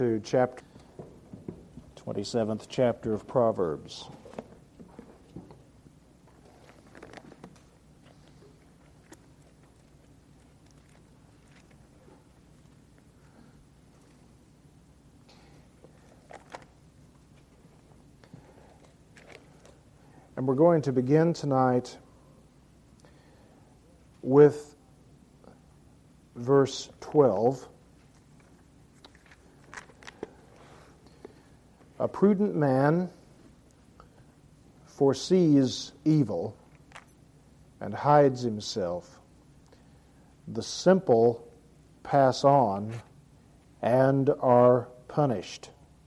To chapter 27th chapter of Proverbs. And we're going to begin tonight with verse 12. A prudent man foresees evil and hides himself. The simple pass on and are punished.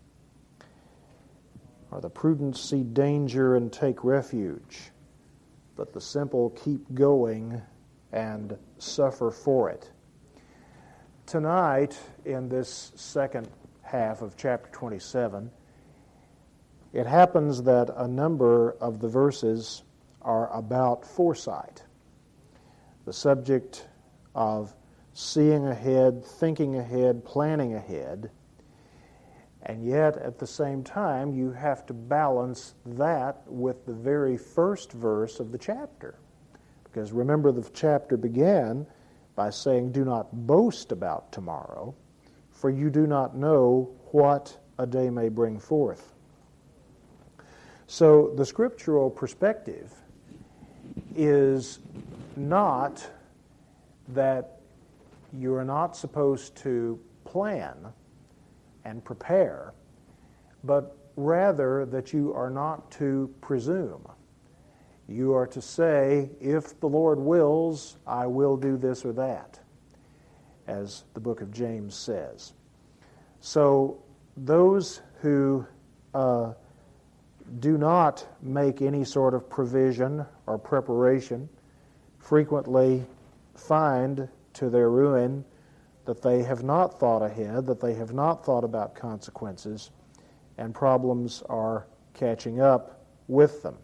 Or the prudent see danger and take refuge, but the simple keep going and suffer for it. Tonight, in this second half of chapter 27, it happens that a number of the verses are about foresight, the subject of seeing ahead, thinking ahead, planning ahead, and yet at the same time you have to balance that with the very first verse of the chapter. Because remember, the chapter began by saying, "Do not boast about tomorrow, for you do not know what a day may bring forth." So the scriptural perspective is not that you are not supposed to plan and prepare, but rather that you are not to presume. You are to say, if the Lord wills, I will do this or that, as the book of James says. So those who do not make any sort of provision or preparation frequently find to their ruin that they have not thought ahead, that they have not thought about consequences, and problems are catching up with them.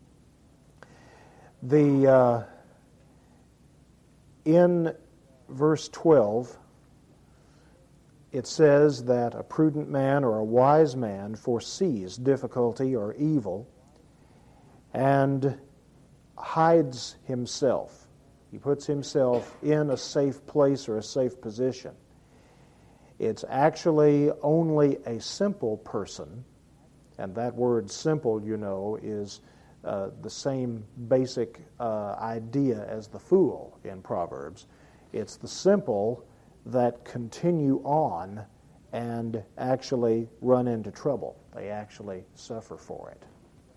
In verse 12, it says that a prudent man or a wise man foresees difficulty or evil and hides himself. He puts himself in a safe place or a safe position. It's actually only a simple person, and that word simple, you know, is the same basic idea as the fool in Proverbs. It's the simple that continue on and actually run into trouble. They actually suffer for it.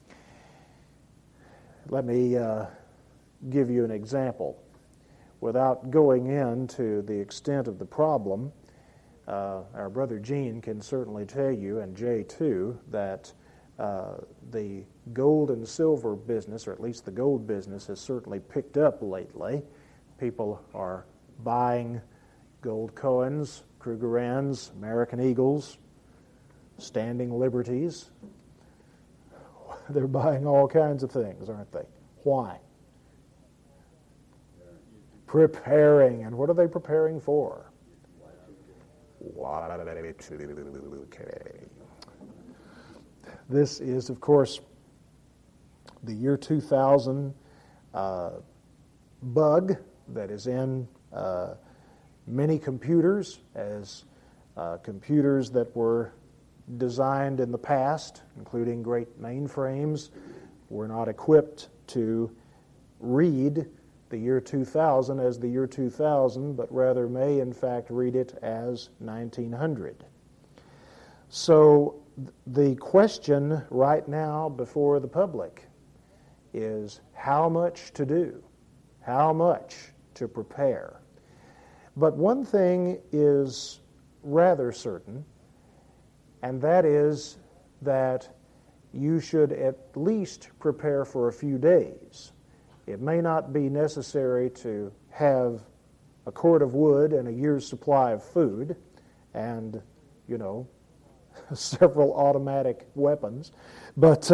Let me give you an example. Without going into the extent of the problem, our brother Gene can certainly tell you, and Jay too, that the gold and silver business, or at least the gold business, has certainly picked up lately. People are buying gold coins, Krugerrands, American Eagles, Standing Liberties. They're buying all kinds of things, aren't they? Why? Preparing. And what are they preparing for? This is, of course, the year 2000 bug that is in many computers, as computers that were designed in the past, including great mainframes, were not equipped to read the year 2000 as the year 2000, but rather may in fact read it as 1900. So the question right now before the public is how much to do, how much to prepare. But one thing is rather certain, and that is that you should at least prepare for a few days. It may not be necessary to have a cord of wood and a year's supply of food and, you know, several automatic weapons, but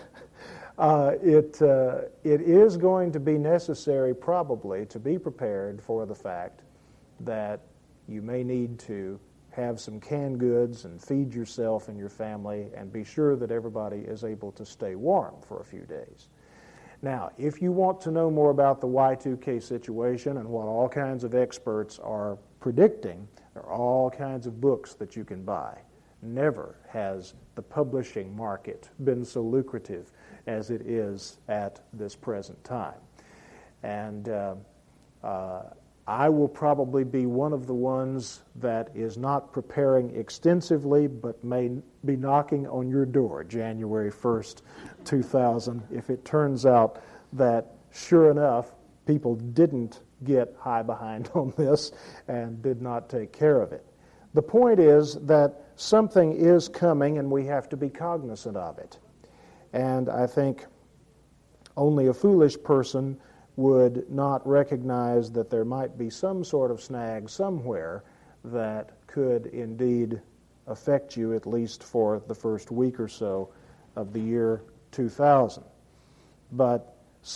it is going to be necessary probably to be prepared for the fact that you may need to have some canned goods and feed yourself and your family and be sure that everybody is able to stay warm for a few days. Now, if you want to know more about the Y2K situation and what all kinds of experts are predicting, there are all kinds of books that you can buy. Never has the publishing market been so lucrative as it is at this present time. And I will probably be one of the ones that is not preparing extensively, but may be knocking on your door January 1st, 2000, if it turns out that, sure enough, people didn't get high behind on this and did not take care of it. The point is that something is coming and we have to be cognizant of it. And I think only a foolish person would not recognize that there might be some sort of snag somewhere that could indeed affect you, at least for the first week or so of the year 2000. But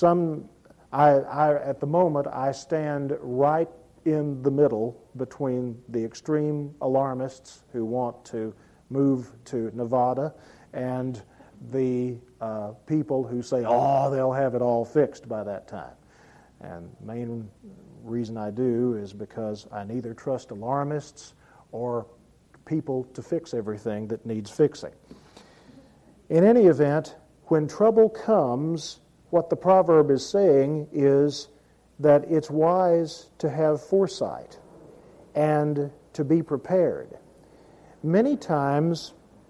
at the moment, I stand right in the middle between the extreme alarmists who want to move to Nevada and the people who say, oh, they'll have it all fixed by that time. And the main reason I do is because I neither trust alarmists or people to fix everything that needs fixing. In any event, when trouble comes, what the proverb is saying is that it's wise to have foresight and to be prepared. Many times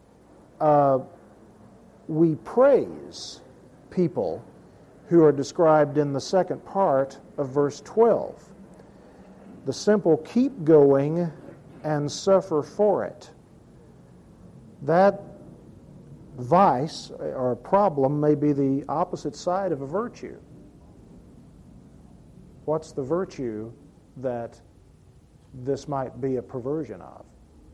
we praise people who are described in the second part of verse 12. The simple keep going and suffer for it. That vice or problem may be the opposite side of a virtue. What's the virtue that this might be a perversion of?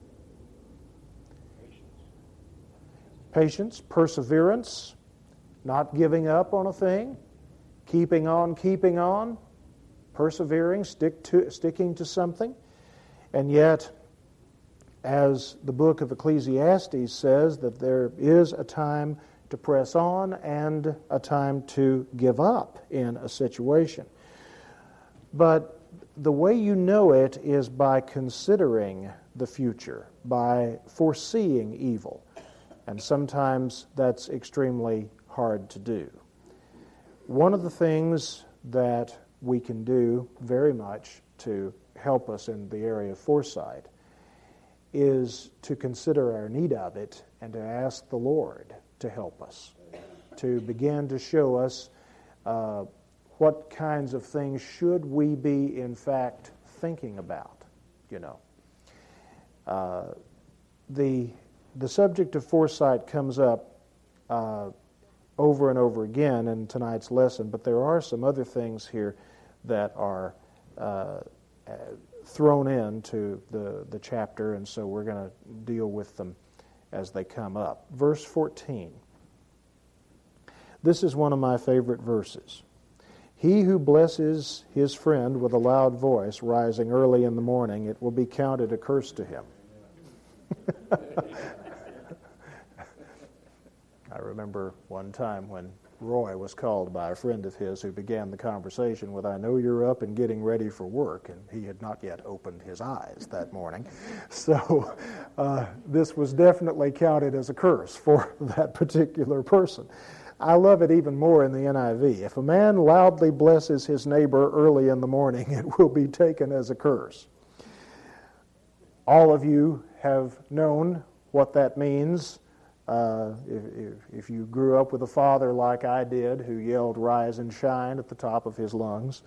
Patience, perseverance, not giving up on a thing, keeping on, persevering, sticking to something. And yet, as the book of Ecclesiastes says, that there is a time to press on and a time to give up in a situation. But the way you know it is by considering the future, by foreseeing evil. And sometimes that's extremely hard to do. One of the things that we can do very much to help us in the area of foresight is to consider our need of it and to ask the Lord to help us, to begin to show us what kinds of things should we be in fact thinking about, The subject of foresight comes up over and over again in tonight's lesson, but there are some other things here that are thrown into the chapter, and so we're going to deal with them as they come up. Verse 14. This is one of my favorite verses. He who blesses his friend with a loud voice, rising early in the morning, it will be counted a curse to him. I remember one time when Roy was called by a friend of his who began the conversation with, I know you're up and getting ready for work, and he had not yet opened his eyes that morning. So this was definitely counted as a curse for that particular person. I love it even more in the NIV. If a man loudly blesses his neighbor early in the morning, it will be taken as a curse. All of you have known what that means. If you grew up with a father like I did, who yelled "Rise and shine" at the top of his lungs,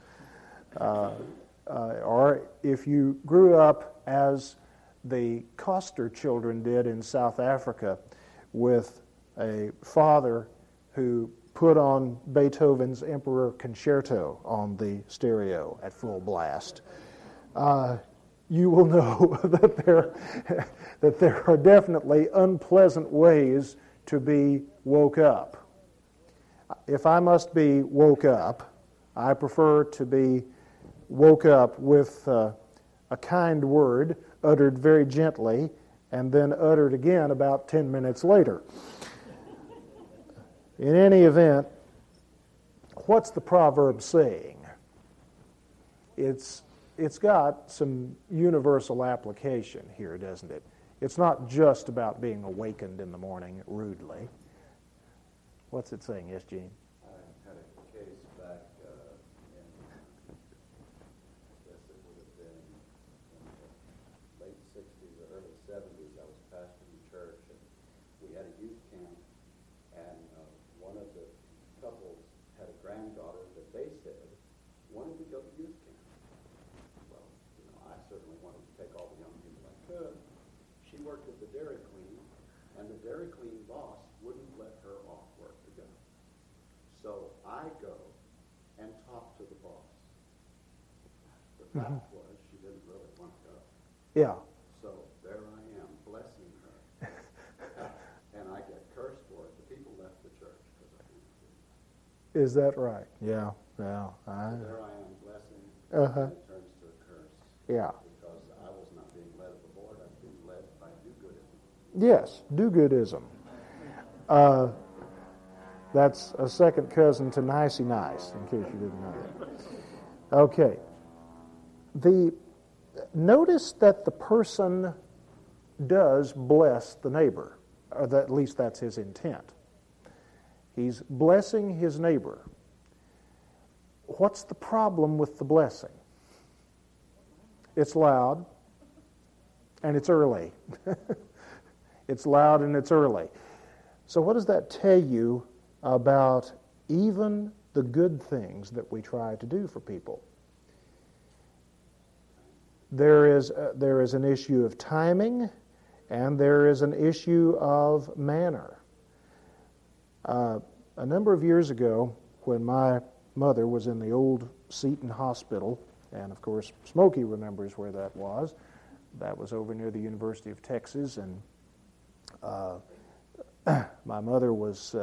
or if you grew up as the Koster children did in South Africa, with a father who put on Beethoven's Emperor Concerto on the stereo at full blast, you will know that there are definitely unpleasant ways to be woke up. If I must be woke up, I prefer to be woke up with a kind word uttered very gently, and then uttered again about 10 minutes later. In any event, what's the proverb saying? It's got some universal application here, doesn't it? It's not just about being awakened in the morning rudely. What's it saying? Yes, Gene? I had a case back in, I guess it would have been in the late 60s or early 70s. I was pastoring a church, and we had a youth camp, and one of the couples had a granddaughter that they said wanted to go to youth camp. Well, I certainly wanted to take all the young people I could. She worked at the Dairy Queen, and the Dairy Queen boss wouldn't let her off work to go. So I go and talk to the boss. The fact was she didn't really want to go. Yeah. So there I am, blessing her. And I get cursed for it. The people left the church because I didn't do that. Is that right? Yeah. So there I am, blessing, Uh-huh. and it turns to a curse. Yeah. Because I was not being led of the Lord, I was being led by do-goodism. Yes, do-goodism. That's a second cousin to nicey nice, in case you didn't know that. Okay. Notice that the person does bless the neighbor, or at least that's his intent. He's blessing his neighbor. What's the problem with the blessing? It's loud, and it's early. It's loud and it's early. So what does that tell you about even the good things that we try to do for people? There is an issue of timing, and there is an issue of manner. A number of years ago, when my mother was in the old Seton Hospital, and of course Smokey remembers where that was. That was over near the University of Texas, and my mother was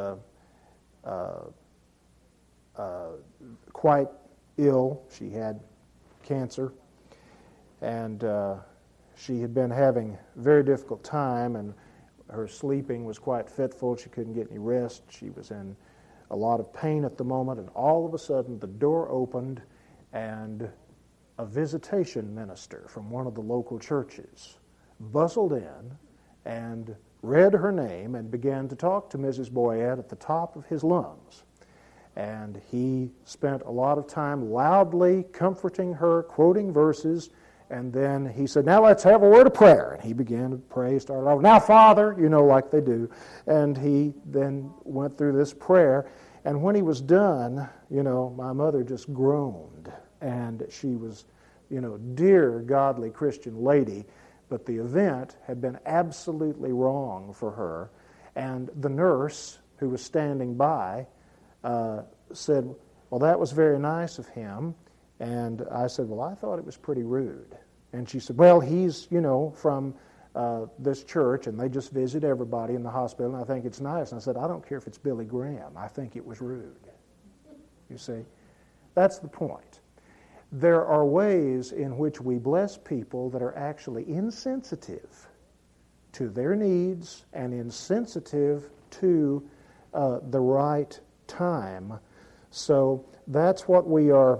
quite ill. She had cancer, and she had been having a very difficult time, and her sleeping was quite fitful. She couldn't get any rest. She was in a lot of pain at the moment, and all of a sudden the door opened, and a visitation minister from one of the local churches bustled in and read her name and began to talk to Mrs. Boyette at the top of his lungs. And he spent a lot of time loudly comforting her, quoting verses, and then he said, "Now let's have a word of prayer." And he began to pray, started off, "Now, Father," like they do. And he then went through this prayer. And when he was done, my mother just groaned. And she was, dear godly Christian lady, but the event had been absolutely wrong for her. And the nurse who was standing by said, "Well, that was very nice of him." And I said, "Well, I thought it was pretty rude." And she said, "Well, he's, from this church, and they just visit everybody in the hospital, and I think it's nice." And I said, "I don't care if it's Billy Graham. I think it was rude." You see? That's the point. There are ways in which we bless people that are actually insensitive to their needs and insensitive to the right time. So that's what we are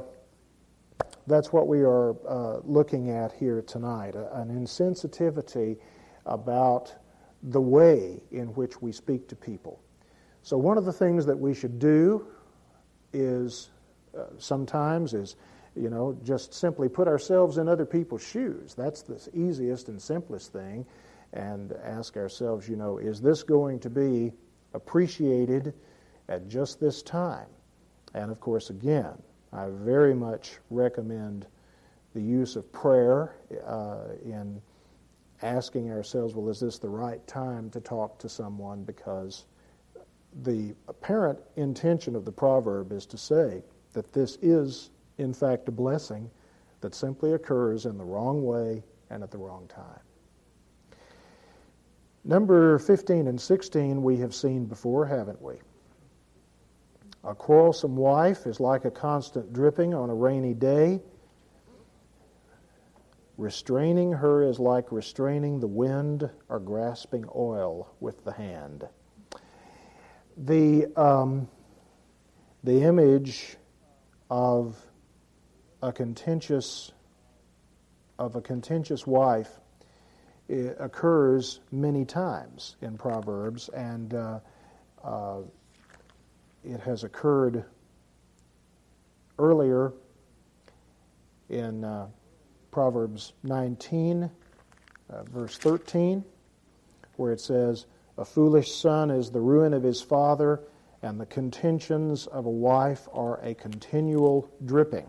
looking at here tonight, an insensitivity about the way in which we speak to people. So one of the things that we should do is sometimes just simply put ourselves in other people's shoes. That's the easiest and simplest thing, and ask ourselves, is this going to be appreciated at just this time? And of course, again, I very much recommend the use of prayer in asking ourselves, well, is this the right time to talk to someone? Because the apparent intention of the proverb is to say that this is, in fact, a blessing that simply occurs in the wrong way and at the wrong time. Number 15 and 16 we have seen before, haven't we? A quarrelsome wife is like a constant dripping on a rainy day. Restraining her is like restraining the wind or grasping oil with the hand. The image of a contentious wife occurs many times in Proverbs, and it has occurred earlier in Proverbs 19, verse 13, where it says, "A foolish son is the ruin of his father, and the contentions of a wife are a continual dripping."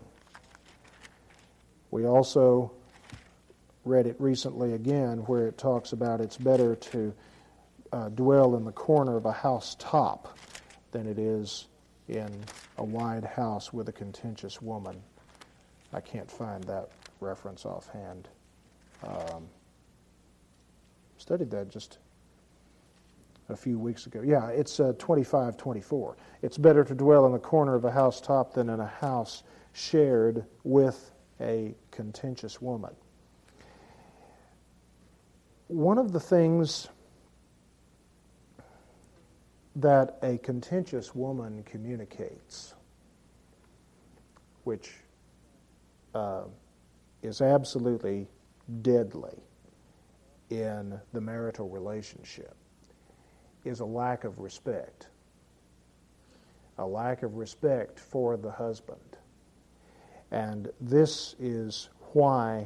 We also read it recently again where it talks about it's better to dwell in the corner of a house top than it is in a wide house with a contentious woman. I can't find that reference offhand. Studied that just a few weeks ago. Yeah, it's 25:24. It's better to dwell in the corner of a house top than in a house shared with a contentious woman. One of the things that a contentious woman communicates, which is absolutely deadly in the marital relationship, is a lack of respect. A lack of respect for the husband. And this is why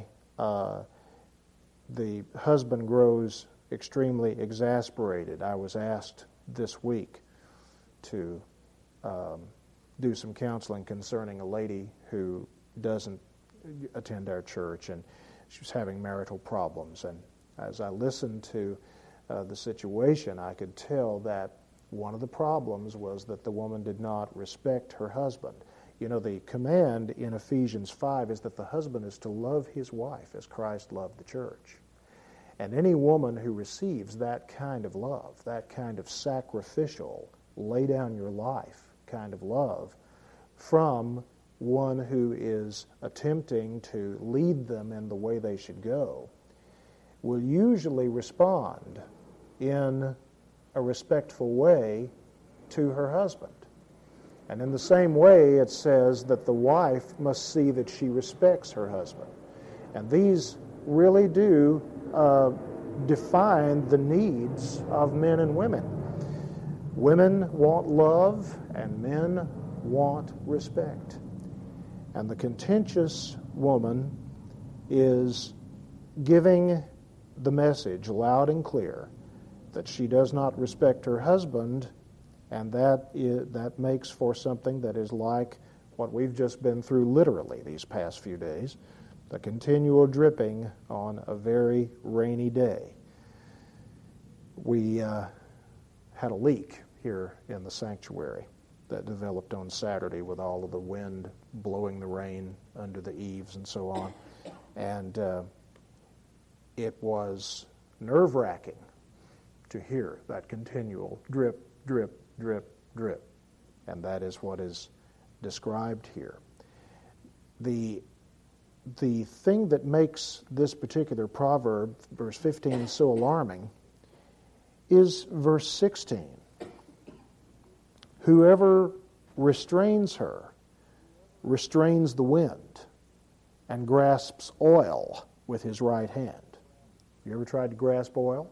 the husband grows extremely exasperated. I was asked this week to do some counseling concerning a lady who doesn't attend our church, and she was having marital problems. And as I listened to the situation, I could tell that one of the problems was that the woman did not respect her husband. You know, the command in Ephesians 5 is that the husband is to love his wife as Christ loved the church. And any woman who receives that kind of love, that kind of sacrificial, lay down your life kind of love from one who is attempting to lead them in the way they should go, will usually respond in a respectful way to her husband. And in the same way, it says that the wife must see that she respects her husband. And these really do define the needs of men and women. Women want love, and men want respect. And the contentious woman is giving the message loud and clear that she does not respect her husband, and that makes for something that is like what we've just been through literally these past few days, the continual dripping on a very rainy day. We had a leak here in the sanctuary that developed on Saturday with all of the wind blowing the rain under the eaves and so on. And it was nerve-wracking to hear that continual drip, drip, drip, drip. And that is what is described here. The thing that makes this particular proverb, verse 15, so alarming is verse 16. Whoever restrains her restrains the wind and grasps oil with his right hand. You ever tried to grasp oil?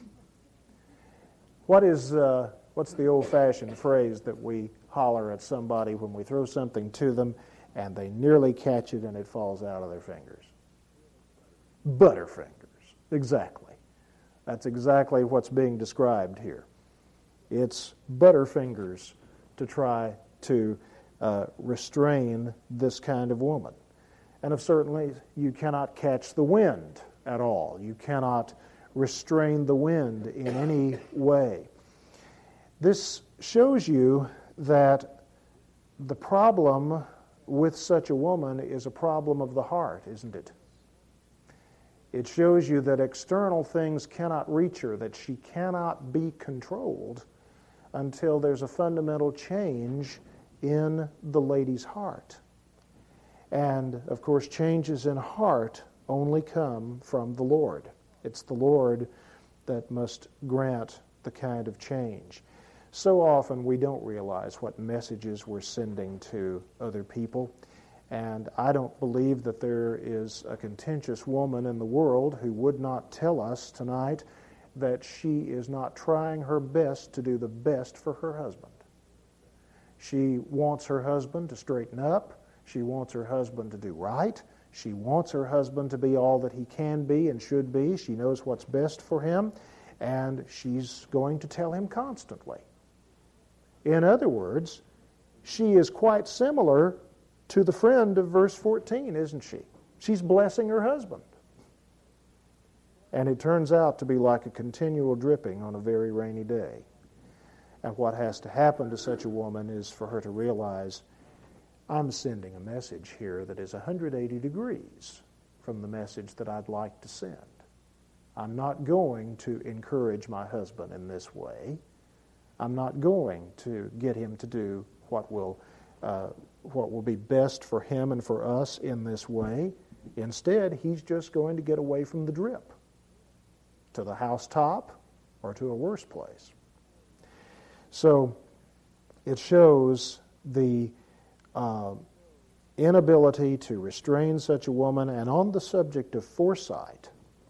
What's the old-fashioned phrase that we holler at somebody when we throw something to them and they nearly catch it and it falls out of their fingers? Butterfingers. Exactly. That's exactly what's being described here. It's butterfingers to try to restrain this kind of woman. And certainly you cannot catch the wind at all. You cannot restrain the wind in any way. This shows you that the problem with such a woman is a problem of the heart, isn't it? It shows you that external things cannot reach her, that she cannot be controlled until there's a fundamental change in the lady's heart. And, of course, changes in heart only come from the Lord. It's the Lord that must grant the kind of change. So often we don't realize what messages we're sending to other people. And I don't believe that there is a contentious woman in the world who would not tell us tonight that she is not trying her best to do the best for her husband. She wants her husband to straighten up. She wants her husband to do right. She wants her husband to be all that he can be and should be. She knows what's best for him, and she's going to tell him constantly. In other words, she is quite similar to the friend of verse 14, isn't she? She's blessing her husband. And it turns out to be like a continual dripping on a very rainy day. And what has to happen to such a woman is for her to realize, I'm sending a message here that is 180 degrees from the message that I'd like to send. I'm not going to encourage my husband in this way. I'm not going to get him to do what will be best for him and for us in this way. Instead, he's just going to get away from the drip to the housetop or to a worse place. So it shows the inability to restrain such a woman. And on the subject of foresight,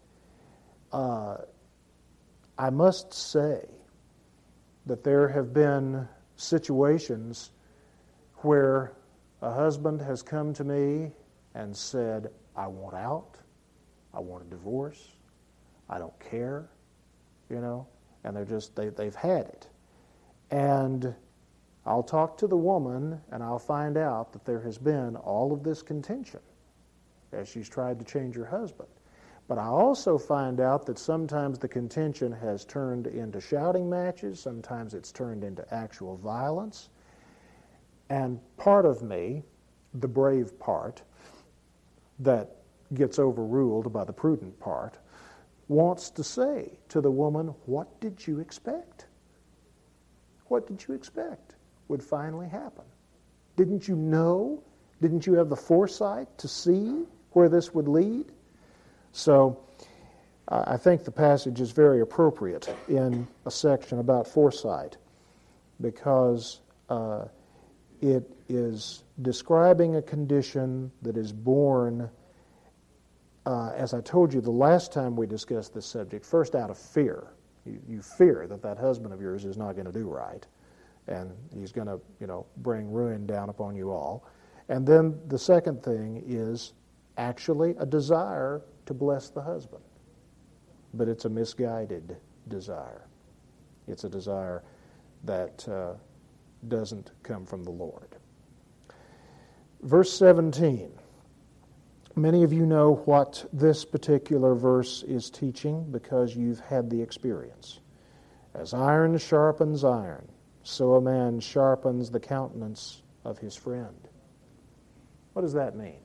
I must say that there have been situations where a husband has come to me and said, I want out, I want a divorce, I don't care, and they've had it. And I'll talk to the woman and I'll find out that there has been all of this contention as she's tried to change her husband. But I also find out that sometimes the contention has turned into shouting matches, sometimes it's turned into actual violence. And part of me, the brave part, that gets overruled by the prudent part, wants to say to the woman, what did you expect? What did you expect would finally happen? Didn't you know? Didn't you have the foresight to see where this would lead? So I think the passage is very appropriate in a section about foresight because it is describing a condition that is born, as I told you the last time we discussed this subject, first out of fear. You fear that husband of yours is not going to do right, and he's going to, bring ruin down upon you all. And then the second thing is actually a desire to bless the husband. But it's a misguided desire. It's a desire that doesn't come from the Lord. Verse 17. Many of you know what this particular verse is teaching because you've had the experience. As iron sharpens iron, so a man sharpens the countenance of his friend. What does that mean?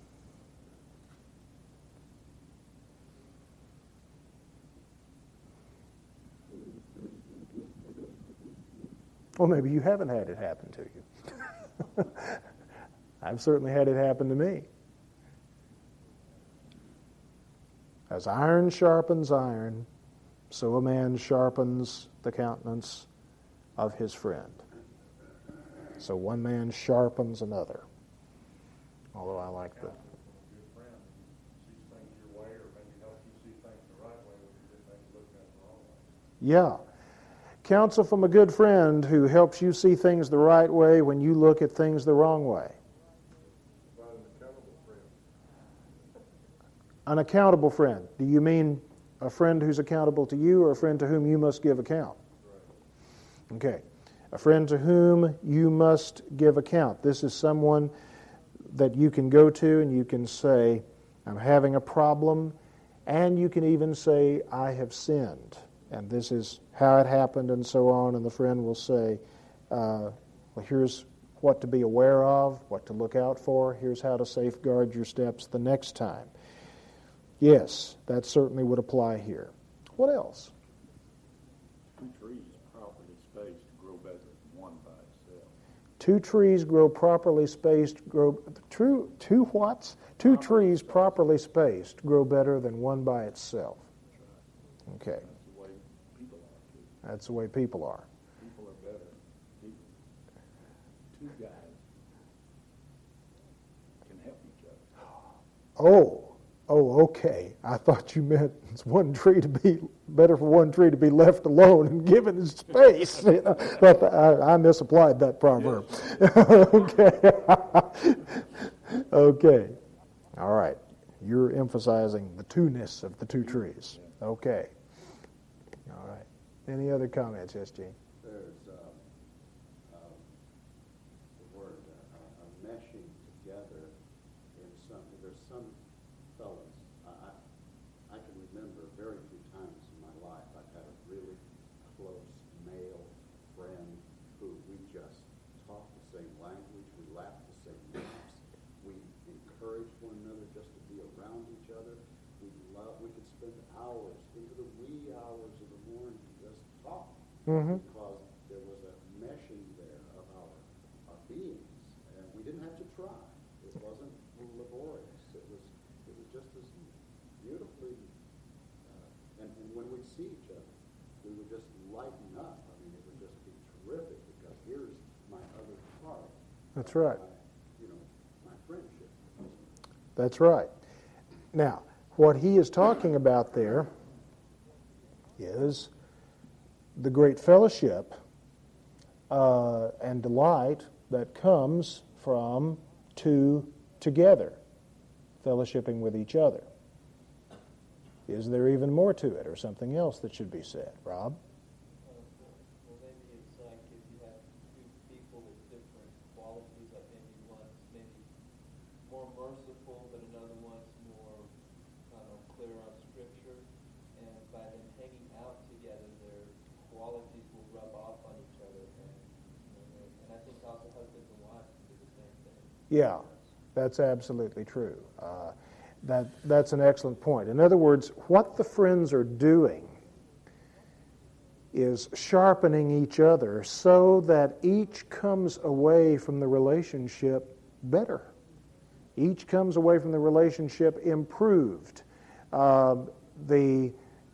Well, maybe you haven't had it happen to you. I've certainly had it happen to me. As iron sharpens iron, so a man sharpens the countenance of his friend. So one man sharpens another. Although I like the... Yeah. Counsel from a good friend who helps you see things the right way when you look at things the wrong way. An accountable friend. Do you mean a friend who's accountable to you or a friend to whom you must give account? Okay. A friend to whom you must give account. This is someone that you can go to and you can say, I'm having a problem, and you can even say, I have sinned, and this is how it happened, and so on, and the friend will say, well, here's what to be aware of, what to look out for, here's how to safeguard your steps the next time. Yes, that certainly would apply here. What else? Two trees properly spaced grow better than one by itself. Two trees grow properly spaced, two trees properly spaced grow better than one by itself. Okay. That's the way people are. People are better. Two guys can help each other. Oh, okay. I thought you meant it's one tree to be better for one tree to be left alone and given his space. But I misapplied that proverb. Okay. Okay. All right. You're emphasizing the two-ness of the two trees. Okay. All right. Any other comments, yes, Gene? There's the word meshing together in some. There's some fellas. I can remember very few times in my life I've had a really close male friend who we just talk the same language, we laugh the same laughs, we encourage one another just to be around each other. We could spend hours into the wee hours of the morning just talking because there was a meshing there of our beings, and we didn't have to try. It wasn't laborious. It was just as beautifully, and when we'd see each other, we would just lighten up. I mean, it would just be terrific because here's my other part. That's right. My friendship. That's right. Now, what he is talking about there is the great fellowship and delight that comes from two together, fellowshipping with each other. Is there even more to it, or something else that should be said? Rob? Well, maybe it's like if you have two people with different qualities, like maybe one's maybe more merciful, but another one's more clear on Scripture, and by them hanging out together, their qualities will rub off on each other, and I think also husbands and wives can do the same thing. Yeah, that's absolutely true. That's an excellent point. In other words, what the friends are doing is sharpening each other so that each comes away from the relationship better. Each comes away from the relationship improved. There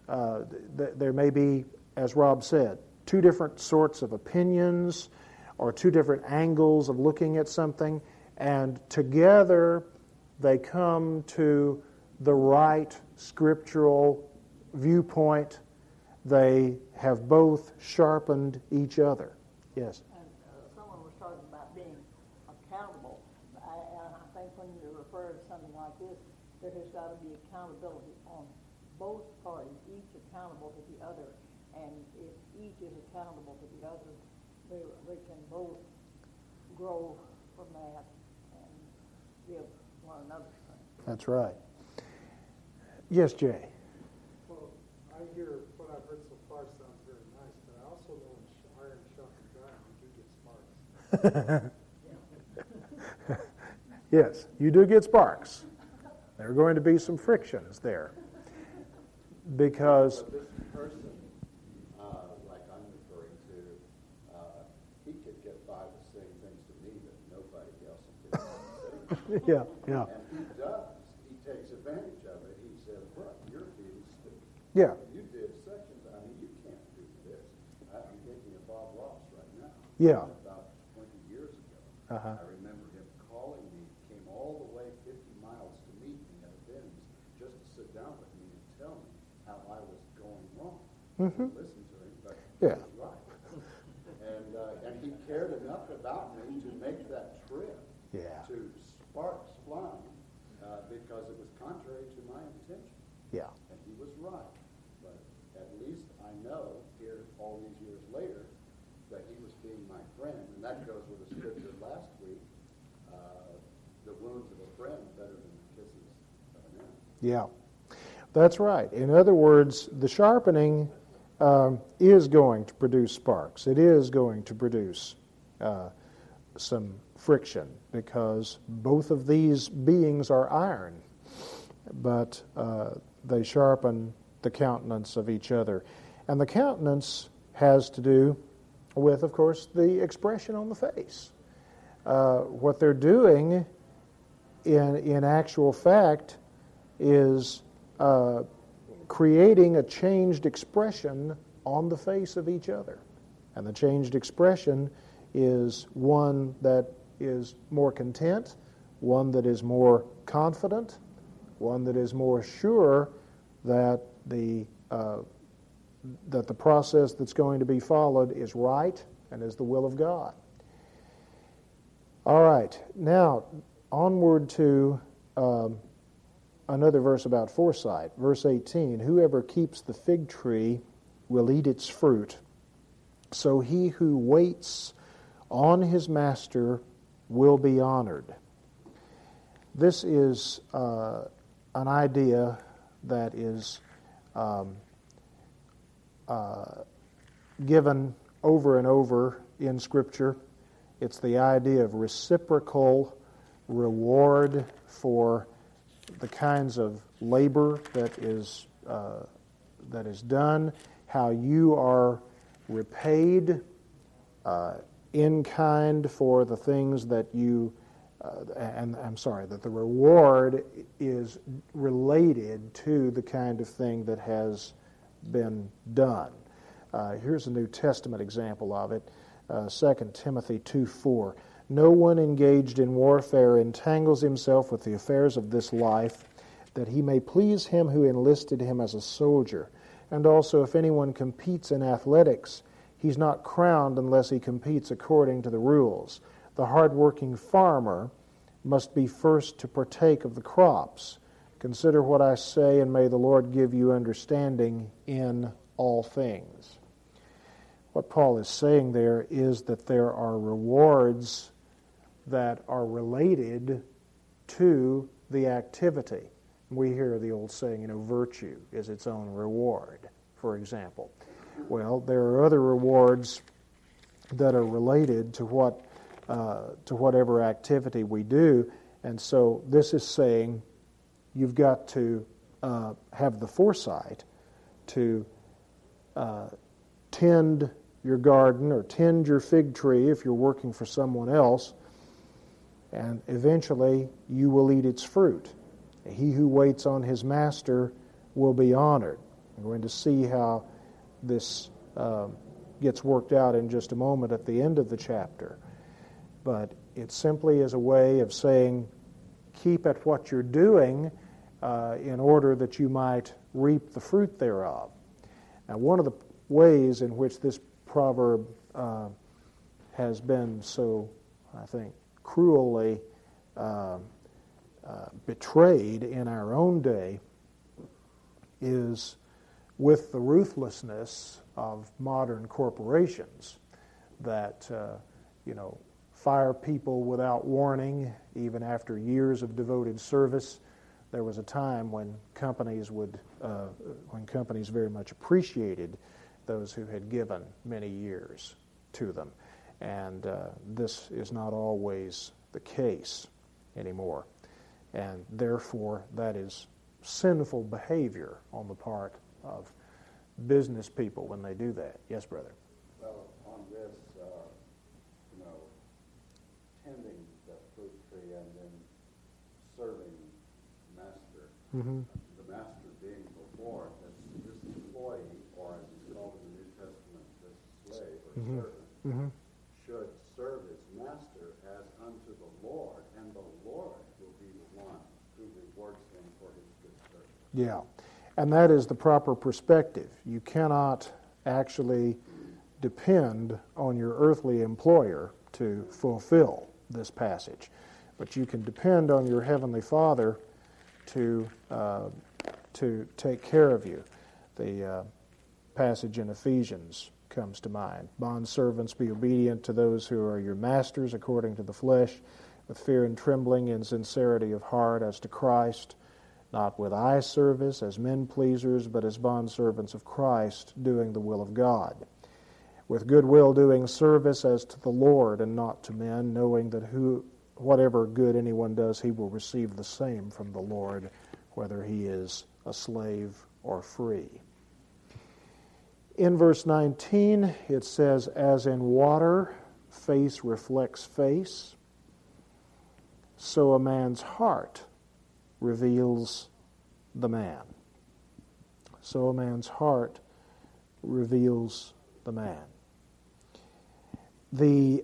may be, as Rob said, two different sorts of opinions or two different angles of looking at something, and together they come to the right scriptural viewpoint. They have both sharpened each other. Yes? And someone was talking about being accountable. And I think when you refer to something like this, there has got to be accountability on both parties, each accountable to the other. And if each is accountable to the other, they can both grow from that and give one another strength. That's right. Yes, Jay? Well, I hear what I've heard so far sounds very nice, but I also know when iron sharpens iron, you do get sparks. Yes, you do get sparks. There are going to be some frictions there. Because... This person, like I'm referring to, he could get by with saying things to me that nobody else can say. Yeah. And he does. He takes advantage of it. He says, look, you're being stupid. Yeah. You did such and I mean, you can't do this. I'm thinking of Bob Ross right now. Yeah. About 20 years ago. Uh-huh. I remember him calling me, came all the way 50 miles to meet me at a Ben's just to sit down with me and tell me how I was going wrong. Mm-hmm. Listen to him, but Yeah. he was right. And he cared enough about me to make that trip to sparks flying because it was contrary to my intention. Yeah. And he was right. But at least I know here all these years later that he was being my friend. And that goes with the scripture last week, the wounds of a friend better than the kisses of an enemy. Yeah. That's right. In other words, the sharpening is going to produce sparks. It is going to produce some friction because both of these beings are iron, but they sharpen the countenance of each other. And the countenance has to do with, of course, the expression on the face. what they're doing in actual fact is creating a changed expression on the face of each other. And the changed expression is one that is more content, one that is more confident, one that is more sure that the process that's going to be followed is right and is the will of God. All right, now onward to another verse about foresight. Verse 18, whoever keeps the fig tree will eat its fruit, so he who waits on his master will be honored. This is an idea that is given over and over in Scripture. It's the idea of reciprocal reward for the kinds of labor that is done, how you are repaid in kind for the things that you, that the reward is related to the kind of thing that has been done. Here's a New Testament example of it, 2 Timothy 2:4. No one engaged in warfare entangles himself with the affairs of this life, that he may please him who enlisted him as a soldier. And also, if anyone competes in athletics, he's not crowned unless he competes according to the rules. The hard-working farmer must be first to partake of the crops. Consider what I say, and may the Lord give you understanding in all things. What Paul is saying there is that there are rewards that are related to the activity. We hear the old saying, virtue is its own reward, for example. Well, there are other rewards that are related to whatever activity we do, and so this is saying you've got to have the foresight to tend your garden or tend your fig tree if you're working for someone else, and eventually you will eat its fruit. He who waits on his master will be honored. We're going to see how this gets worked out in just a moment at the end of the chapter. But it simply is a way of saying, keep at what you're doing in order that you might reap the fruit thereof. Now, one of the ways in which this proverb has been so, I think, cruelly betrayed in our own day is with the ruthlessness of modern corporations that, fire people without warning, even after years of devoted service. There was a time when companies very much appreciated those who had given many years to them. And this is not always the case anymore. And therefore, that is sinful behavior on the part of business people when they do that. Yes, brother? Well, on this, tending the fruit tree and then serving master, the master being before, this employee, or as it's called in the New Testament, this slave or servant, should serve his master as unto the Lord, and the Lord will be the one who rewards him for his good service. Yeah, and that is the proper perspective. You cannot actually depend on your earthly employer to fulfill this passage, but you can depend on your Heavenly Father to take care of you. The passage in Ephesians comes to mind. Bondservants, be obedient to those who are your masters according to the flesh, with fear and trembling in sincerity of heart as to Christ, not with eye service as men pleasers, but as bondservants of Christ, doing the will of God. With good will doing service as to the Lord and not to men, knowing that whatever good anyone does, he will receive the same from the Lord, whether he is a slave or free. In verse 19, it says, as in water, face reflects face, so a man's heart reveals the man. So a man's heart reveals the man. The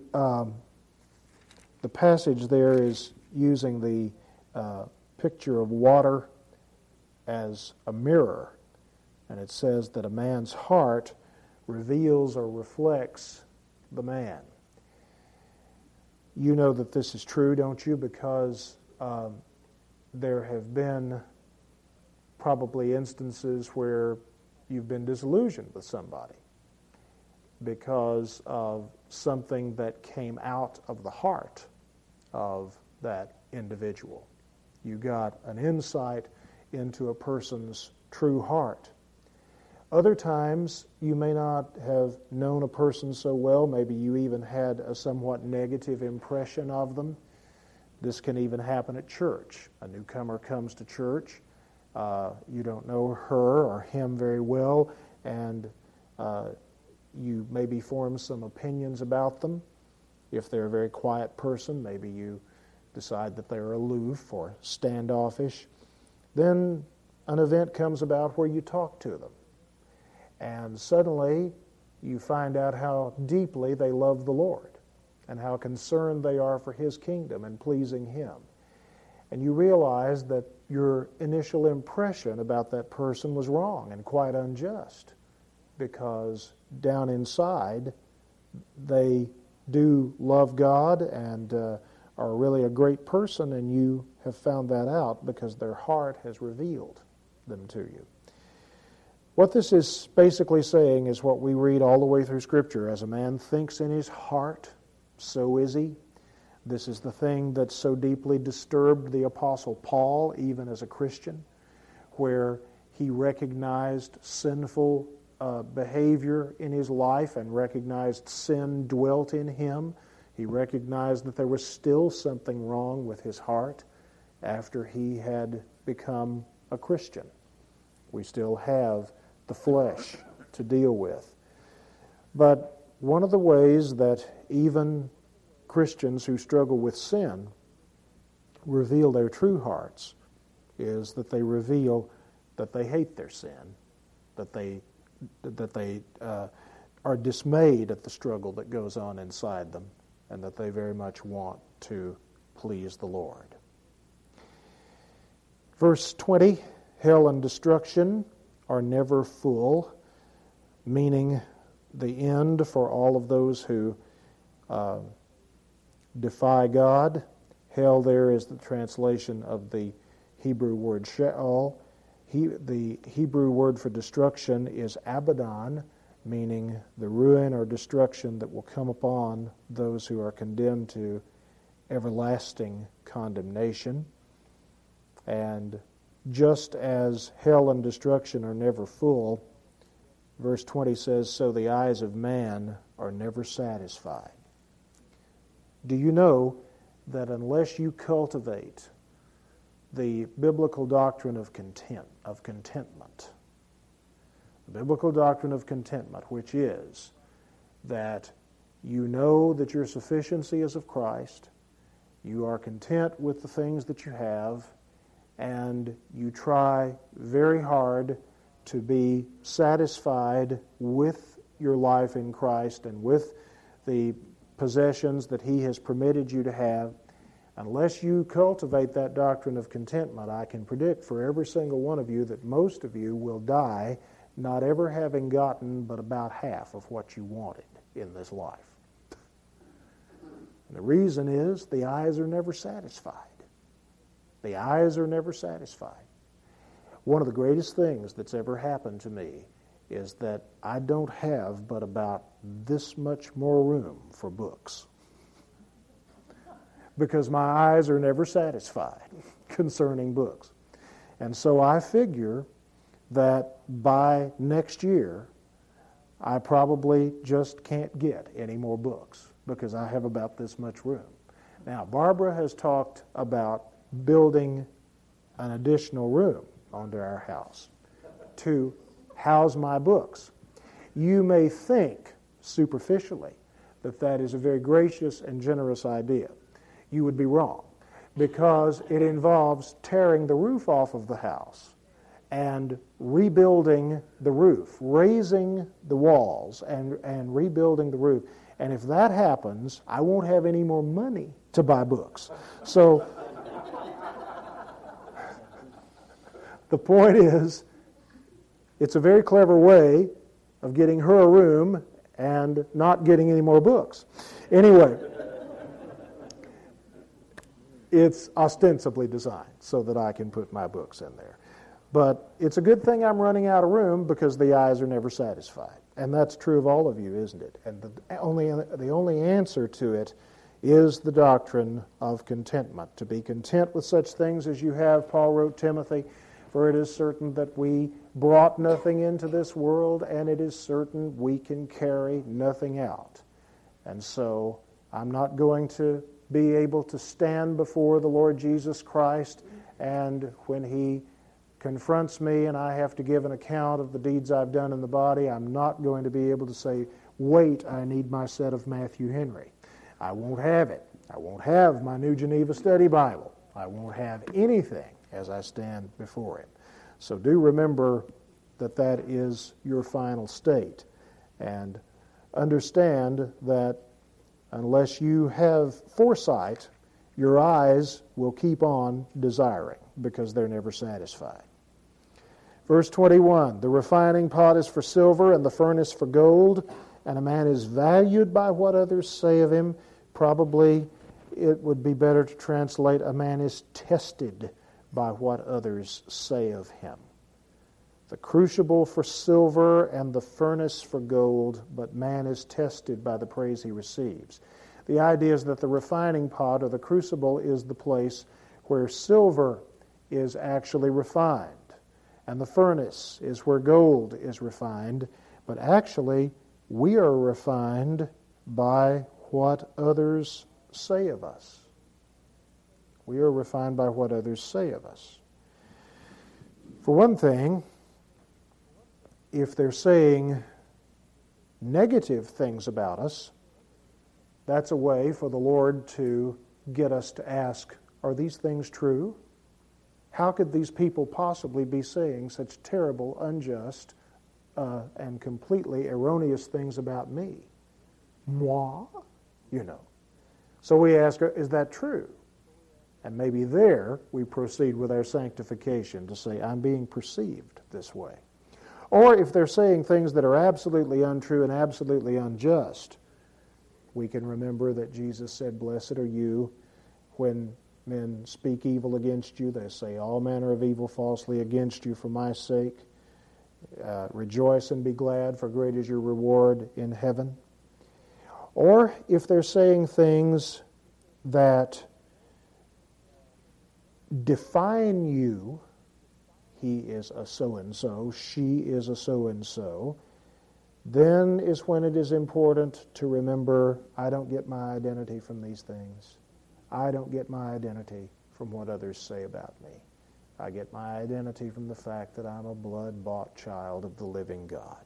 passage there is using the picture of water as a mirror, and it says that a man's heart reveals or reflects the man. You know that this is true, don't you? Because there have been probably instances where you've been disillusioned with somebody because of something that came out of the heart of that individual. You got an insight into a person's true heart. Other times, you may not have known a person so well. Maybe you even had a somewhat negative impression of them. This can even happen at church. A newcomer comes to church. You don't know her or him very well, and you maybe form some opinions about them. If they're a very quiet person, maybe you decide that they're aloof or standoffish. Then an event comes about where you talk to them. And suddenly, you find out how deeply they love the Lord and how concerned they are for His kingdom and pleasing Him. And you realize that your initial impression about that person was wrong and quite unjust, because down inside, they do love God and are really a great person, and you have found that out because their heart has revealed them to you. What this is basically saying is what we read all the way through Scripture. As a man thinks in his heart, so is he. This is the thing that so deeply disturbed the Apostle Paul, even as a Christian, where he recognized sinful behavior in his life and recognized sin dwelt in him. He recognized that there was still something wrong with his heart after he had become a Christian. We still have the flesh to deal with. But one of the ways that even Christians who struggle with sin reveal their true hearts is that they reveal that they hate their sin, that they are dismayed at the struggle that goes on inside them, and that they very much want to please the Lord. Verse 20, hell and destruction are never full, meaning the end for all of those who defy God. Hell there is the translation of the Hebrew word Sheol. The Hebrew word for destruction is Abaddon, meaning the ruin or destruction that will come upon those who are condemned to everlasting condemnation. And just as hell and destruction are never full, verse 20 says, so the eyes of man are never satisfied. Do you know that unless you cultivate the biblical doctrine of contentment, the biblical doctrine of contentment, which is that you know that your sufficiency is of Christ, you are content with the things that you have, and you try very hard to be satisfied with your life in Christ and with the possessions that He has permitted you to have, unless you cultivate that doctrine of contentment, I can predict for every single one of you that most of you will die not ever having gotten but about half of what you wanted in this life. And the reason is the eyes are never satisfied. The eyes are never satisfied. One of the greatest things that's ever happened to me is that I don't have but about this much more room for books, because my eyes are never satisfied concerning books. And so I figure that by next year, I probably just can't get any more books because I have about this much room. Now, Barbara has talked about building an additional room onto our house to house my books. You may think superficially that that is a very gracious and generous idea. You would be wrong, because it involves tearing the roof off of the house and rebuilding the roof, raising the walls and rebuilding the roof. And if that happens, I won't have any more money to buy books. So the point is, it's a very clever way of getting her a room and not getting any more books. Anyway, it's ostensibly designed so that I can put my books in there. But it's a good thing I'm running out of room because the eyes are never satisfied. And that's true of all of you, isn't it? And the only answer to it is the doctrine of contentment. To be content with such things as you have, Paul wrote Timothy, for it is certain that we brought nothing into this world, and it is certain we can carry nothing out. And so I'm not going to be able to stand before the Lord Jesus Christ, and when He confronts me and I have to give an account of the deeds I've done in the body, I'm not going to be able to say, wait, I need my set of Matthew Henry. I won't have it. I won't have my New Geneva Study Bible. I won't have anything as I stand before Him. So do remember that that is your final state. And understand that unless you have foresight, your eyes will keep on desiring because they're never satisfied. Verse 21, the refining pot is for silver and the furnace for gold, and a man is valued by what others say of him. Probably it would be better to translate, a man is tested by what others say of him. The crucible for silver and the furnace for gold, but man is tested by the praise he receives. The idea is that the refining pot or the crucible is the place where silver is actually refined, and the furnace is where gold is refined, but actually we are refined by what others say of us. We are refined by what others say of us. For one thing, if they're saying negative things about us, that's a way for the Lord to get us to ask, are these things true? How could these people possibly be saying such terrible, unjust, and completely erroneous things about me? Moi? You know. So we ask, is that true? And maybe there we proceed with our sanctification to say, I'm being perceived this way. Or if they're saying things that are absolutely untrue and absolutely unjust, we can remember that Jesus said, blessed are you when men speak evil against you. They say all manner of evil falsely against you for my sake. Rejoice and be glad, for great is your reward in heaven. Or if they're saying things that define you, he is a so-and-so, she is a so-and-so, then is when it is important to remember, I don't get my identity from these things. I don't get my identity from what others say about me. I get my identity from the fact that I'm a blood-bought child of the living God.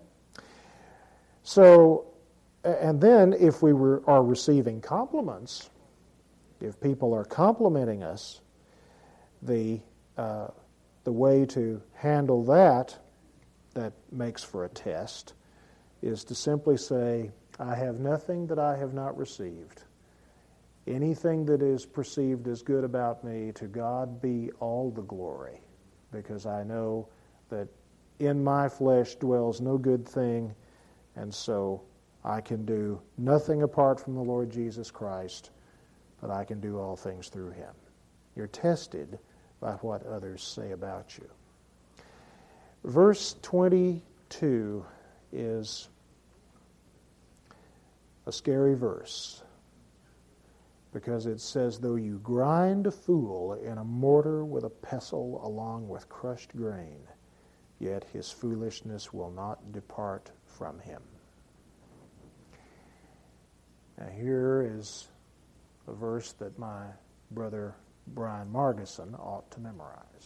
So, and then if we are receiving compliments, if people are complimenting us, the way to handle that makes for a test is to simply say, I have nothing that I have not received. Anything that is perceived as good about me, to God be all the glory, because I know that in my flesh dwells no good thing, and so I can do nothing apart from the Lord Jesus Christ, but I can do all things through Him. You're tested by what others say about you. Verse 22 is a scary verse, because it says, though you grind a fool in a mortar with a pestle along with crushed grain, yet his foolishness will not depart from him. Now here is a verse that my brother Brian Margison ought to memorize.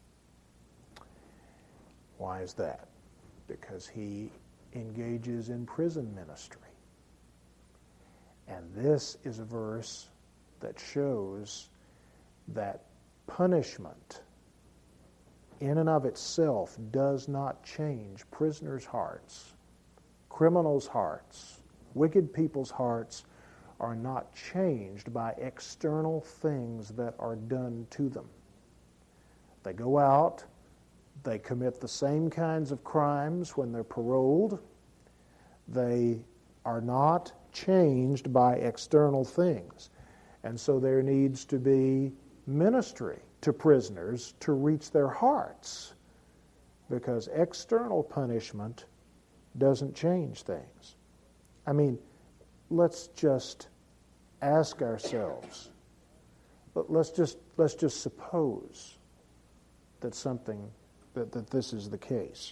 Why is that? Because he engages in prison ministry. And this is a verse that shows that punishment in and of itself does not change prisoners' hearts. Criminals' hearts, wicked people's hearts are not changed by external things that are done to them. They go out, they commit the same kinds of crimes when they're paroled. They are not changed by external things. And so there needs to be ministry to prisoners to reach their hearts, because external punishment doesn't change things. I mean, let's just ask ourselves, but let's just suppose that that this is the case.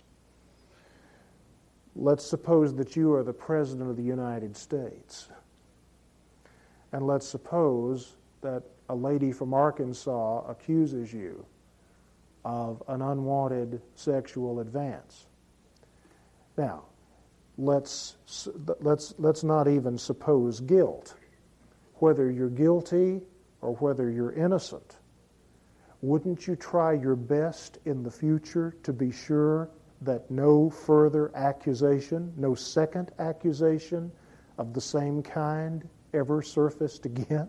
Let's suppose that you are the President of the United States. And let's suppose that a lady from Arkansas accuses you of an unwanted sexual advance. Now, let's not even suppose guilt. Whether you're guilty or whether you're innocent, wouldn't you try your best in the future to be sure that no further accusation, no second accusation of the same kind ever surfaced again?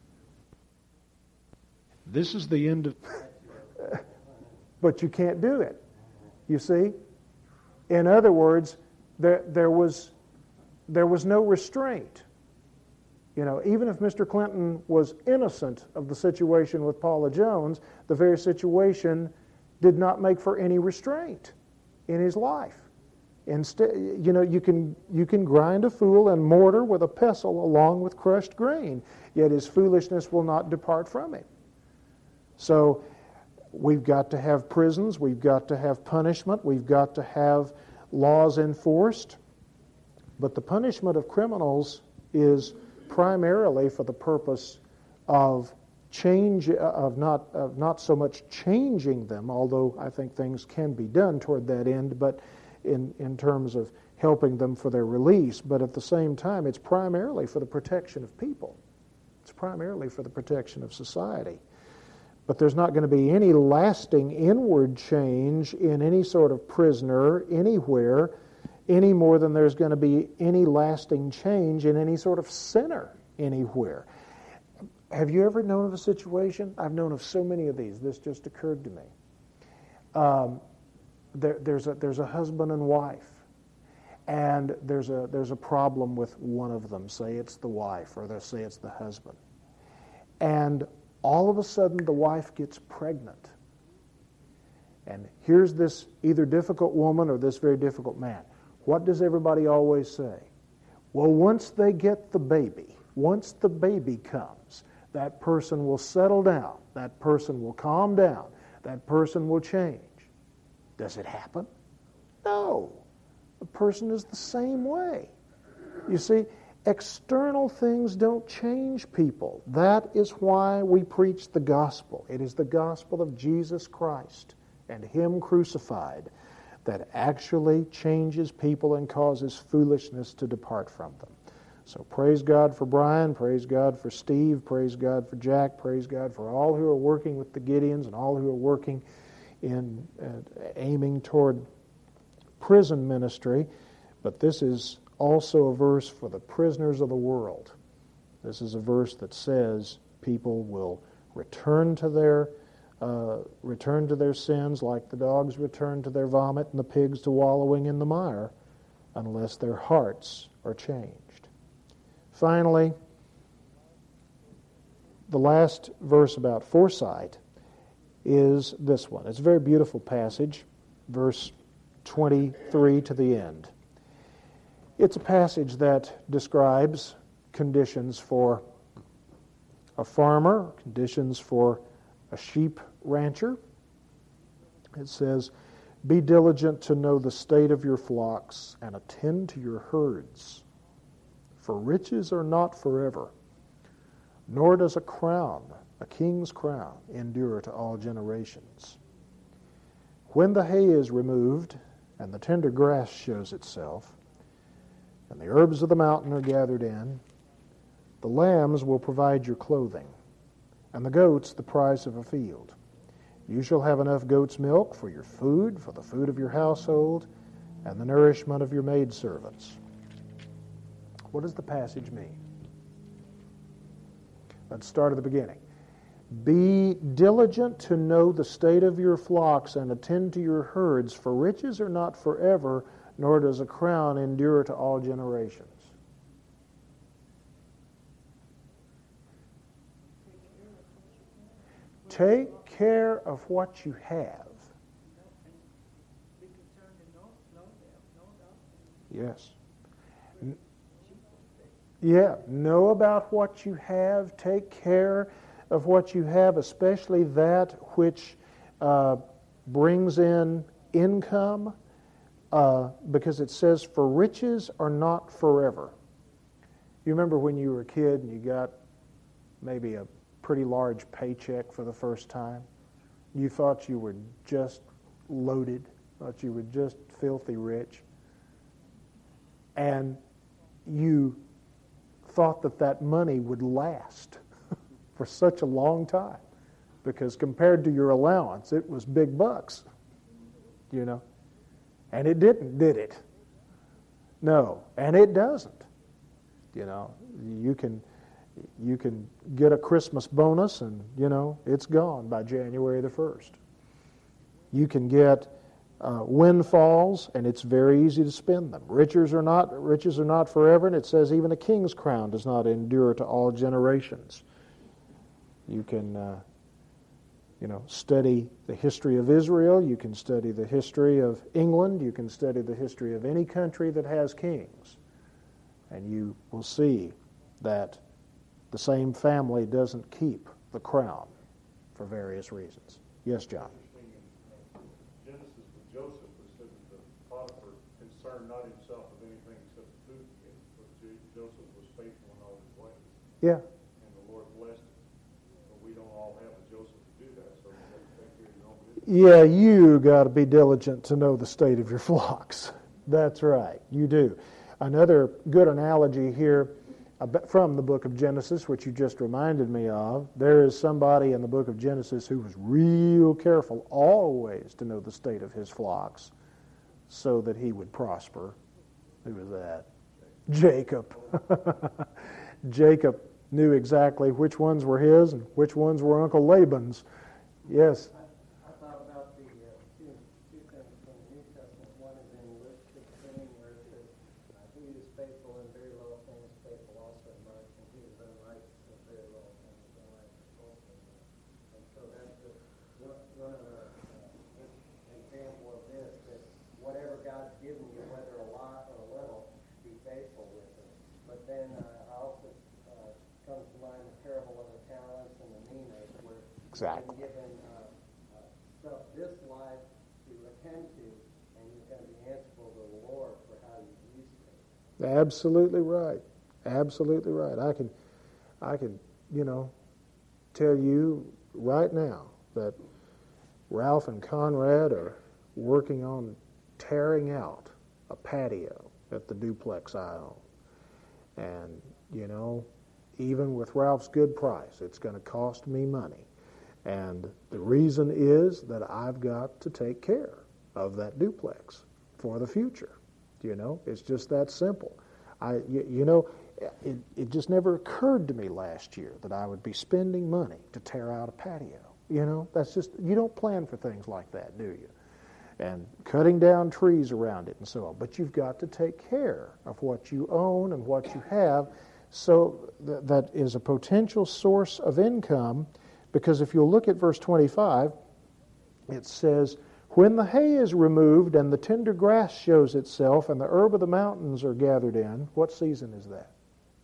This is the end of... But you can't do it, you see? In other words, there was no restraint. You know, even if Mr. Clinton was innocent of the situation with Paula Jones, the very situation did not make for any restraint in his life. Instead, you know, you can grind a fool and mortar with a pestle along with crushed grain, yet his foolishness will not depart from him. So we've got to have prisons, we've got to have punishment, we've got to have laws enforced, but the punishment of criminals is primarily for the purpose of not so much changing them, although I think things can be done toward that end, but in terms of helping them for their release. But at the same time, it's primarily for the protection of people. It's primarily for the protection of society. But there's not going to be any lasting inward change in any sort of prisoner anywhere, any more than there's going to be any lasting change in any sort of sinner anywhere. Have you ever known of a situation? I've known of so many of these. This just occurred to me. There's a husband and wife, and there's a problem with one of them. Say it's the wife, or say it's the husband. And all of a sudden, the wife gets pregnant. And here's this either difficult woman or this very difficult man. What does everybody always say? Well, once they get the baby, once the baby comes, that person will settle down, that person will calm down, that person will change. Does it happen? No. The person is the same way. You see, external things don't change people. That is why we preach the gospel. It is the gospel of Jesus Christ and Him crucified that actually changes people and causes foolishness to depart from them. So praise God for Brian, praise God for Steve, praise God for Jack, praise God for all who are working with the Gideons and all who are working in aiming toward prison ministry. But this is also a verse for the prisoners of the world. This is a verse that says people will return to their sins like the dogs return to their vomit and the pigs to wallowing in the mire unless their hearts are changed. Finally, the last verse about foresight is this one. It's a very beautiful passage, verse 23 to the end. It's a passage that describes conditions for a farmer, conditions for a sheep rancher. It says, "Be diligent to know the state of your flocks and attend to your herds. For riches are not forever, nor does a crown, a king's crown, endure to all generations. When the hay is removed and the tender grass shows itself, and the herbs of the mountain are gathered in, the lambs will provide your clothing, and the goats the price of a field. You shall have enough goat's milk for your food, for the food of your household, and the nourishment of your maidservants. What does the passage mean? Let's start at the beginning. Be diligent to know the state of your flocks and attend to your herds, for riches are not forever, nor does a crown endure to all generations. Take care of what you have. Yes. Yeah, know about what you have. Take care of what you have, especially that which brings in income, because it says, for riches are not forever. You remember when you were a kid and you got maybe a pretty large paycheck for the first time? You thought you were just loaded, thought you were just filthy rich. And you thought that that money would last for such a long time, because compared to your allowance, it was big bucks, you know. And it didn't, did it? No, and it doesn't. You know, you can get a Christmas bonus and, you know, it's gone by January the 1st. You can get windfalls, and it's very easy to spend them. Riches are not forever, and it says even a king's crown does not endure to all generations. You can, study the history of Israel. You can study the history of England. You can study the history of any country that has kings, and you will see that the same family doesn't keep the crown for various reasons. Yes, John? Genesis with Joseph, it said that Potiphar concerned not himself with anything except the food he gave, but Joseph was faithful in all his ways. Yeah. And the Lord blessed him. But we don't all have a Joseph to do that, so we have to take care of your own business. Yeah, you got to be diligent to know the state of your flocks. That's right, you do. Another good analogy here from the book of Genesis, which you just reminded me of, there is somebody in the book of Genesis who was real careful always to know the state of his flocks so that he would prosper. Who was that? Jacob. Jacob knew exactly which ones were his and which ones were Uncle Laban's. Yes. I thought about the two things from the New Testament. One is in Luke 16, where it says, he who is faithful in very little things, faithful also in much, and he is unrighteous in very little things, unrighteous also in much. And so that's one of the example of this, that whatever God's given you, whether a lot or a little, be faithful with it. But then also comes to mind the parable of the talents and the minas, where Exactly. you're given stuff this life to attend to, and you're going to be answerable to the Lord for how you use it. Absolutely right. Absolutely right. I can, tell you right now that Ralph and Conrad are working on tearing out a patio at the duplex I own. And, even with Ralph's good price, it's going to cost me money. And the reason is that I've got to take care of that duplex for the future. It's just that simple. It just never occurred to me last year that I would be spending money to tear out a patio. That's just, you don't plan for things like that, do you? And cutting down trees around it and so on. But you've got to take care of what you own and what you have, so that is a potential source of income. Because if you'll look at verse 25, it says, when the hay is removed and the tender grass shows itself and the herb of the mountains are gathered in, what season is that?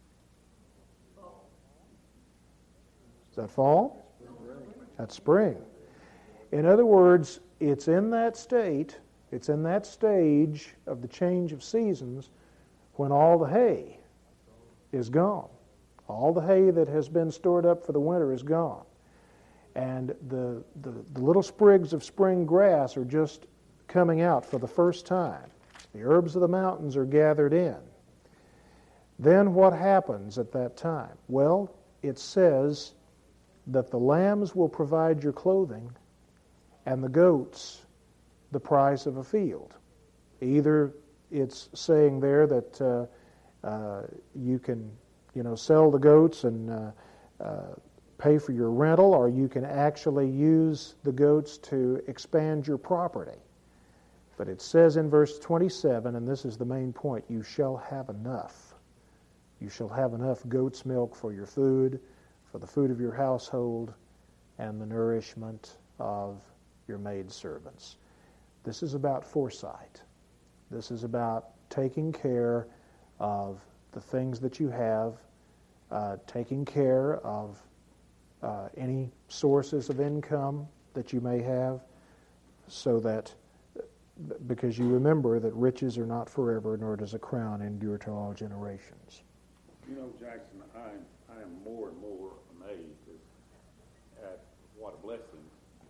Is that fall? That's spring. In other words, it's in that stage of the change of seasons when all the hay is gone. All the hay that has been stored up for the winter is gone. And the little sprigs of spring grass are just coming out for the first time. The herbs of the mountains are gathered in. Then what happens at that time? Well, it says that the lambs will provide your clothing and the goats the price of a field. Either it's saying there that you can, sell the goats and pay for your rental, or you can actually use the goats to expand your property. But it says in verse 27, and this is the main point, you shall have enough. You shall have enough goat's milk for your food, for the food of your household, and the nourishment of your maidservants. This is about foresight. This is about taking care of the things that you have, taking care of any sources of income that you may have, so that, because you remember that riches are not forever, nor does a crown endure to all generations. Jackson, I am more and more amazed at what a blessing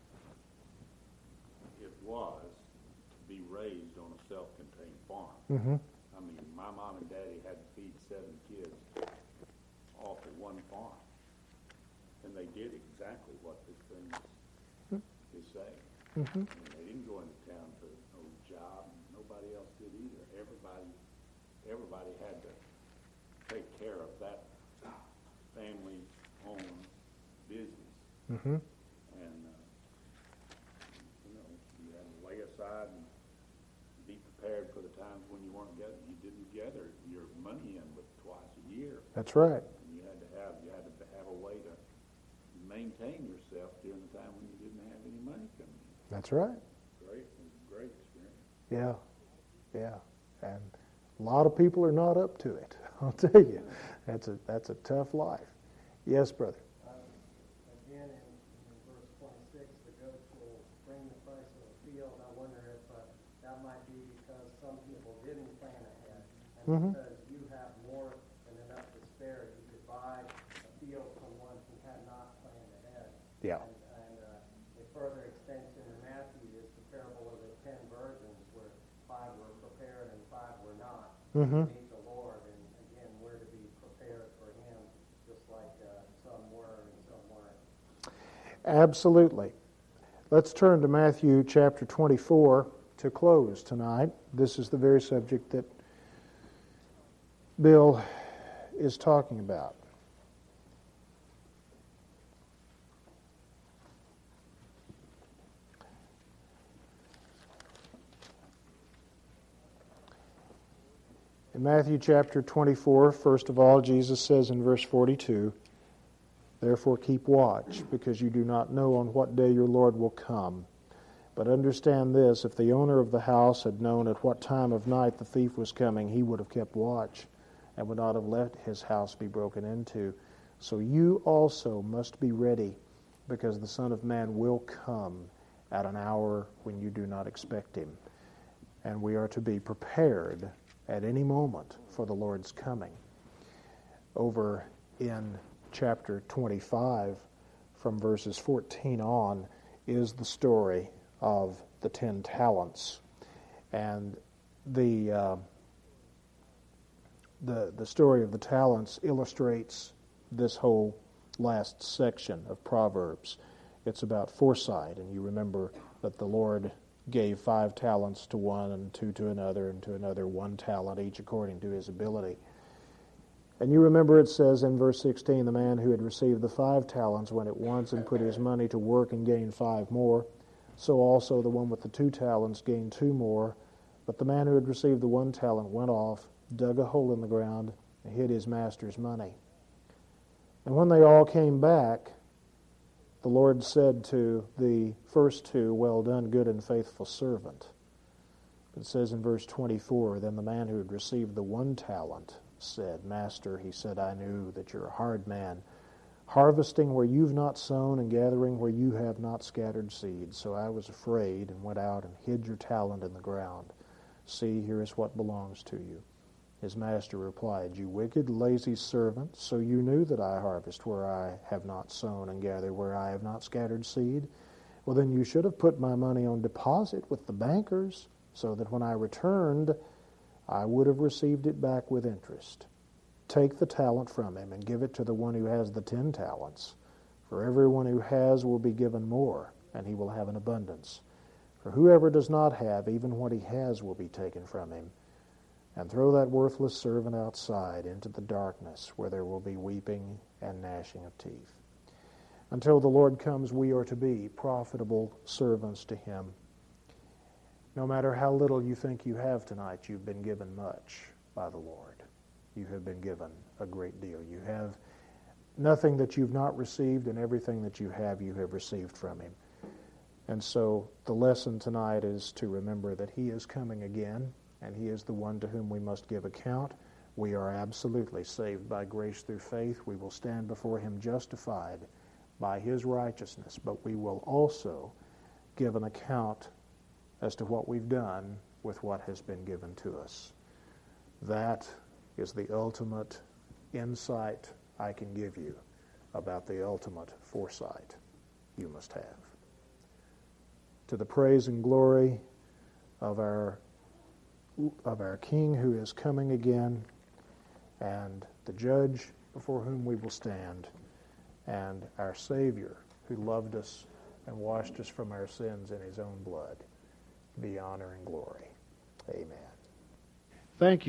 it was to be raised on a self-contained farm. Mm-hmm. I mean, my mom and daddy had to feed 7 kids off of one farm. And they did exactly what this thing is saying. Mm-hmm. I mean, they didn't go into town for no job. Nobody else did either. Everybody had to take care of that family-owned business. Mm-hmm. And, you had to lay aside and be prepared for the times when you weren't getting, you didn't gather your money in but twice a year. That's right. And you had to have a way to maintain yourself during the time when you didn't have any money coming in. That's right. It was a great experience. Yeah. And a lot of people are not up to it. I'll tell you, that's a tough life. Yes, brother. Again, in verse 26, the goats will bring the price of a field. I wonder if that might be because some people didn't plan ahead, and because you have more than enough to spare, you could buy a field from one who had not planned ahead. Yeah. And a further extension in Matthew is the parable of the 10 virgins, where 5 were prepared and 5 were not. Mm-hmm. Meet the Lord, and again, we're to be prepared for Him, just like some were and some weren't. Absolutely. Let's turn to Matthew chapter 24 to close tonight. This is the very subject that Bill is talking about. In Matthew chapter 24, first of all, Jesus says in verse 42, "Therefore keep watch, because you do not know on what day your Lord will come. But understand this, if the owner of the house had known at what time of night the thief was coming, he would have kept watch and would not have let his house be broken into. So you also must be ready, because the Son of Man will come at an hour when you do not expect him." And we are to be prepared at any moment for the Lord's coming. Over in chapter 25, from verses 14 on, is the story of the 10 talents. And the story of the talents illustrates this whole last section of Proverbs. It's about foresight, and you remember that the Lord gave 5 talents to one, and 2 to another, and to another 1 talent, each according to his ability. And you remember it says in verse 16, the man who had received the 5 talents went at once and put his money to work and gained 5 more. So also the one with the 2 talents gained 2 more. But the man who had received the 1 talent went off, dug a hole in the ground, and hid his master's money. And when they all came back, the Lord said to the first 2, "Well done, good and faithful servant." It says in verse 24, then the man who had received the 1 talent said, "Master," he said, "I knew that you're a hard man, harvesting where you've not sown and gathering where you have not scattered seed. So I was afraid and went out and hid your talent in the ground. See, here is what belongs to you." His master replied, "You wicked, lazy servant, so you knew that I harvest where I have not sown and gather where I have not scattered seed? Well, then you should have put my money on deposit with the bankers, so that when I returned, I would have received it back with interest. Take the talent from him and give it to the one who has the 10 talents. For everyone who has will be given more, and he will have an abundance. For whoever does not have, even what he has will be taken from him. And throw that worthless servant outside into the darkness, where there will be weeping and gnashing of teeth. Until the Lord comes, we are to be profitable servants to him. No matter how little you think you have tonight, you've been given much by the Lord. You have been given a great deal. You have nothing that you've not received, and everything that you have received from him. And so the lesson tonight is to remember that he is coming again, and he is the one to whom we must give account. We are absolutely saved by grace through faith. We will stand before him justified by his righteousness, but we will also give an account as to what we've done with what has been given to us. That is the ultimate insight I can give you about the ultimate foresight you must have. To the praise and glory of our King who is coming again, and the Judge before whom we will stand, and our Savior who loved us and washed us from our sins in his own blood, be honor and glory. Amen. Thank you.